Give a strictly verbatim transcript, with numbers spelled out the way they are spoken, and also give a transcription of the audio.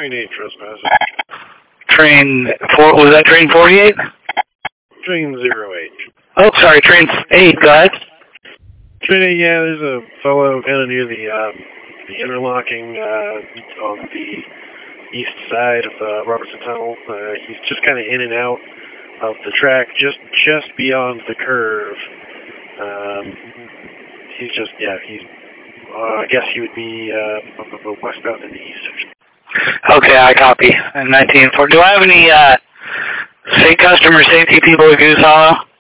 Train eight trespassing. Train four, was that train forty-eight? Train zero eight. Oh, sorry, train eight, go ahead. Train eight, yeah, there's a fellow kind of near the, um, the interlocking, uh, on the east side of the Robertson Tunnel. Uh, he's just kind of in and out of the track, just, just beyond the curve. Um, he's just, yeah, he's, uh, I guess he would be, uh, westbound in the east. Okay, I copy. nineteen four. Do I have any, uh, say customer safety people at Goose Hollow?